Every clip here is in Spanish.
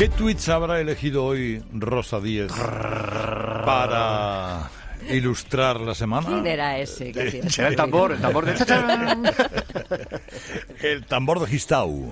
¿Qué tweets habrá elegido hoy Rosa Díez para ilustrar la semana? ¿Quién era ese? Será el tambor de chachán. El tambor de Gistau.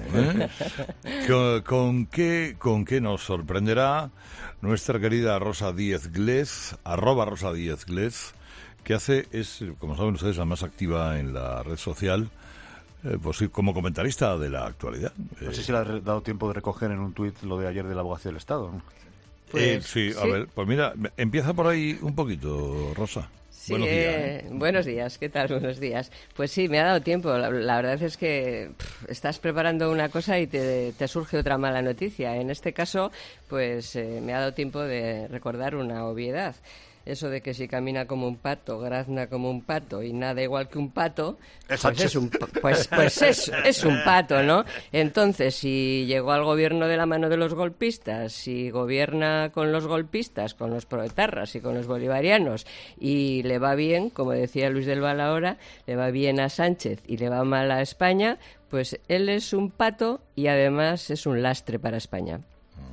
¿Con qué nos sorprenderá nuestra querida Rosa Díez Glez, @Rosa Díez Glez, que es, como saben ustedes, la más activa en la red social, pues como comentarista de la actualidad. No sé si le ha dado tiempo de recoger en un tuit lo de ayer de la Abogacía del Estado, ¿no? Sí, a ver, pues mira, empieza por ahí un poquito, Rosa. Sí, Buenos días. Buenos días, ¿qué tal? Buenos días. Pues sí, me ha dado tiempo. La verdad es que estás preparando una cosa y te surge otra mala noticia. En este caso, pues me ha dado tiempo de recordar una obviedad. Eso de que si camina como un pato, grazna como un pato y nada igual que un pato, pues es un pato, ¿no? Entonces, si llegó al gobierno de la mano de los golpistas, si gobierna con los golpistas, con los proetarras y con los bolivarianos y le va bien, como decía Luis del Val ahora, le va bien a Sánchez y le va mal a España, pues él es un pato y además es un lastre para España.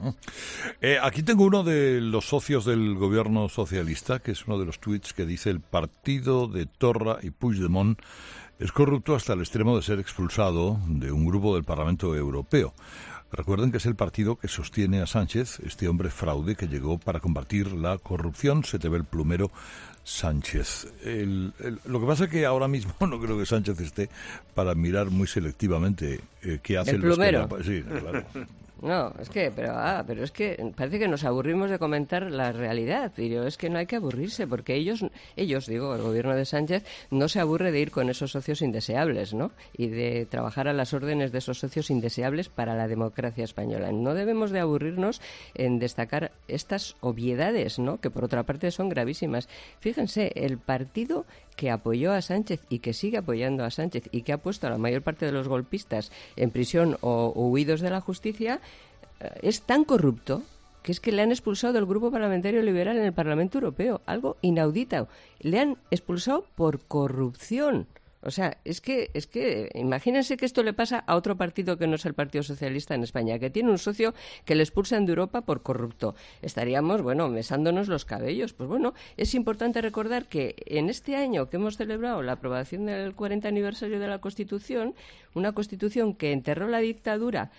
Aquí tengo uno de los socios del gobierno socialista, que es uno de los tuits que dice: el partido de Torra y Puigdemont es corrupto hasta el extremo de ser expulsado de un grupo del Parlamento Europeo. Recuerden que es el partido que sostiene a Sánchez, este hombre fraude que llegó para combatir la corrupción. Se te ve el plumero, Sánchez. Lo que pasa es que ahora mismo no creo que Sánchez esté para mirar muy selectivamente qué hace el plumero. Sí, claro. No, es que, pero es que parece que nos aburrimos de comentar la realidad. Pero es que no hay que aburrirse, porque ellos, digo, el gobierno de Sánchez, no se aburre de ir con esos socios indeseables, ¿no? Y de trabajar a las órdenes de esos socios indeseables para la democracia española. No debemos de aburrirnos en destacar estas obviedades, ¿no? Que por otra parte son gravísimas. Fíjense, el partido que apoyó a Sánchez y que sigue apoyando a Sánchez y que ha puesto a la mayor parte de los golpistas en prisión o huidos de la justicia, es tan corrupto que es que le han expulsado del Grupo Parlamentario Liberal en el Parlamento Europeo. Algo inaudito. Le han expulsado por corrupción. O sea, es que imagínense que esto le pasa a otro partido que no es el Partido Socialista en España, que tiene un socio que le expulsan de Europa por corrupto. Estaríamos, mesándonos los cabellos. Pues bueno, es importante recordar que en este año que hemos celebrado la aprobación del 40 aniversario de la Constitución, una Constitución que enterró la dictadura,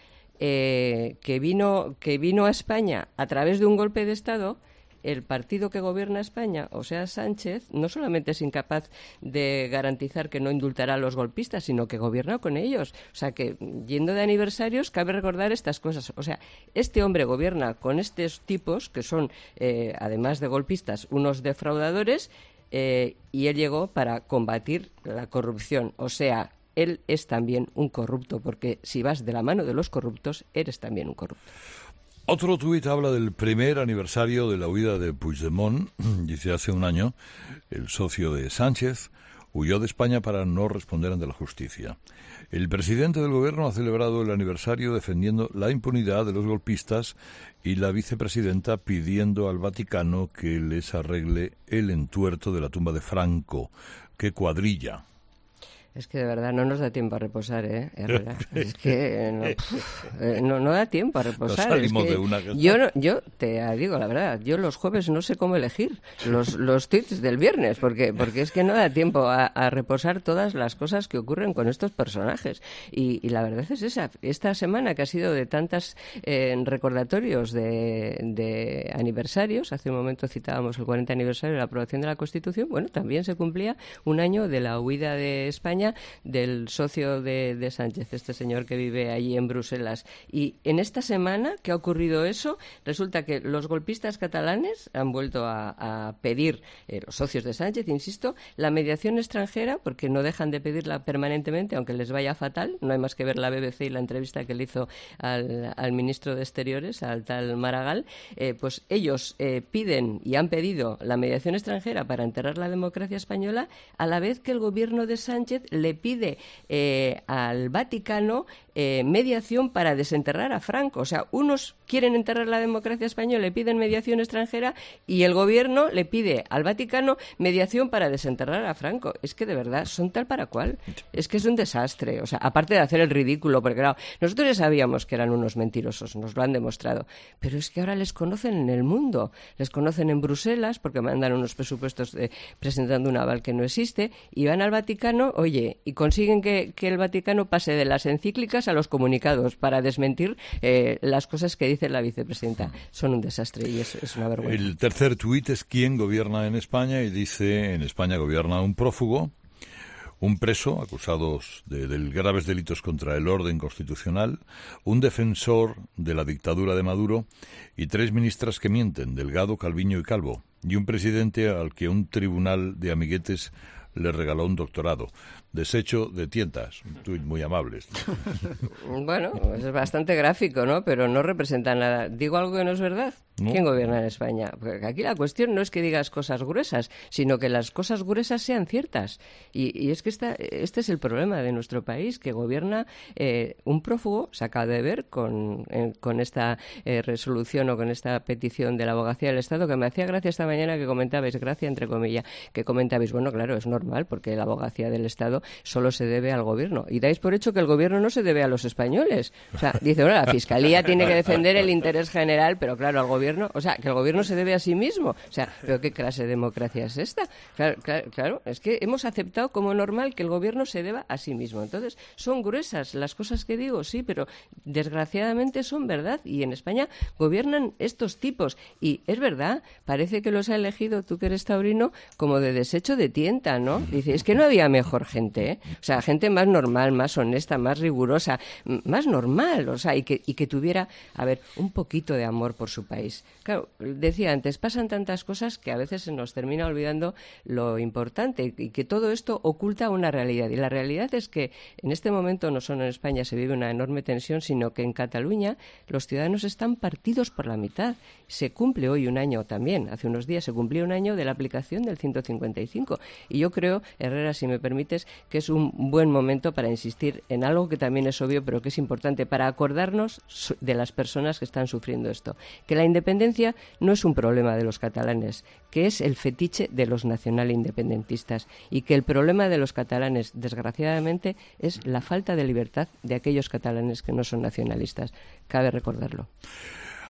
que vino a España a través de un golpe de Estado, el partido que gobierna España, o sea, Sánchez, no solamente es incapaz de garantizar que no indultará a los golpistas, sino que gobierna con ellos. O sea, que yendo de aniversarios, cabe recordar estas cosas. O sea, este hombre gobierna con estos tipos, que son, además de golpistas, unos defraudadores, y él llegó para combatir la corrupción. O sea, él es también un corrupto, porque si vas de la mano de los corruptos, eres también un corrupto. Otro tuit habla del primer aniversario de la huida de Puigdemont. Dice: hace un año, el socio de Sánchez huyó de España para no responder ante la justicia. El presidente del gobierno ha celebrado el aniversario defendiendo la impunidad de los golpistas y la vicepresidenta pidiendo al Vaticano que les arregle el entuerto de la tumba de Franco. ¡Qué cuadrilla! Es que de verdad no nos da tiempo a reposar, Herrera. Es que no da tiempo a reposar. Salimos es que de una... Yo te digo la verdad, yo los jueves no sé cómo elegir los tweets del viernes, porque es que no da tiempo a reposar todas las cosas que ocurren con estos personajes. Y la verdad es esa. Esta semana que ha sido de tantos recordatorios de aniversarios, hace un momento citábamos el 40 aniversario de la aprobación de la Constitución, bueno, también se cumplía un año de la huida de España del socio de Sánchez, este señor que vive allí en Bruselas. Y en esta semana que ha ocurrido eso, resulta que los golpistas catalanes han vuelto a pedir, los socios de Sánchez, insisto, la mediación extranjera, porque no dejan de pedirla permanentemente, aunque les vaya fatal. No hay más que ver la BBC y la entrevista que le hizo al ministro de Exteriores, al tal Maragall. Pues ellos piden y han pedido la mediación extranjera para enterrar la democracia española, a la vez que el gobierno de Sánchez le pide al Vaticano mediación para desenterrar a Franco. O sea, unos quieren enterrar la democracia española, le piden mediación extranjera, y el gobierno le pide al Vaticano mediación para desenterrar a Franco. Es que de verdad son tal para cual. Es que es un desastre. O sea, aparte de hacer el ridículo, porque claro, nosotros ya sabíamos que eran unos mentirosos, nos lo han demostrado, pero es que ahora les conocen en el mundo, les conocen en Bruselas porque mandan unos presupuestos presentando un aval que no existe, y van al Vaticano, oye, y consiguen que el Vaticano pase de las encíclicas a los comunicados para desmentir las cosas que dice la vicepresidenta. Son un desastre y es una vergüenza. El tercer tuit es quién gobierna en España, y dice: en España gobierna un prófugo, un preso acusados de graves delitos contra el orden constitucional, un defensor de la dictadura de Maduro y 3 ministras que mienten, Delgado, Calviño y Calvo, y un presidente al que un tribunal de amiguetes le regaló un doctorado. Desecho de tientas, un tuit muy amable. Bueno, es bastante gráfico, ¿no? Pero no representa nada. ¿Digo algo que no es verdad? ¿No? ¿Quién gobierna en España? Porque aquí la cuestión no es que digas cosas gruesas, sino que las cosas gruesas sean ciertas. Y es que este es el problema de nuestro país, que gobierna un prófugo, se acaba de ver con esta resolución o con esta petición de la Abogacía del Estado, que me hacía gracia esta mañana que comentabais, gracia entre comillas, que comentabais, bueno, claro, es normal, porque la Abogacía del Estado solo se debe al gobierno. Y dais por hecho que el gobierno no se debe a los españoles. O sea, dice, bueno, la Fiscalía tiene que defender el interés general, pero claro, al gobierno, o sea, que el gobierno se debe a sí mismo. O sea, ¿pero qué clase de democracia es esta? Claro, es que hemos aceptado como normal que el gobierno se deba a sí mismo. Entonces, son gruesas las cosas que digo, sí, pero desgraciadamente son verdad. Y en España gobiernan estos tipos. Y es verdad, parece que los ha elegido, tú que eres taurino, como de desecho de tienta, ¿no? Dice, es que no había mejor gente, ¿eh? O sea, gente más normal, más honesta, más rigurosa, más normal, o sea, y que tuviera, a ver, un poquito de amor por su país. Claro, decía antes, pasan tantas cosas que a veces se nos termina olvidando lo importante, y que todo esto oculta una realidad. Y la realidad es que en este momento no solo en España se vive una enorme tensión, sino que en Cataluña los ciudadanos están partidos por la mitad. Se cumple hoy un año también, hace unos días se cumplió un año de la aplicación del 155. Y yo creo, Herrera, si me permites, que es un buen momento para insistir en algo que también es obvio, pero que es importante, para acordarnos de las personas que están sufriendo esto. Que la independencia no es un problema de los catalanes, que es el fetiche de los nacional-independentistas, y que el problema de los catalanes, desgraciadamente, es la falta de libertad de aquellos catalanes que no son nacionalistas. Cabe recordarlo.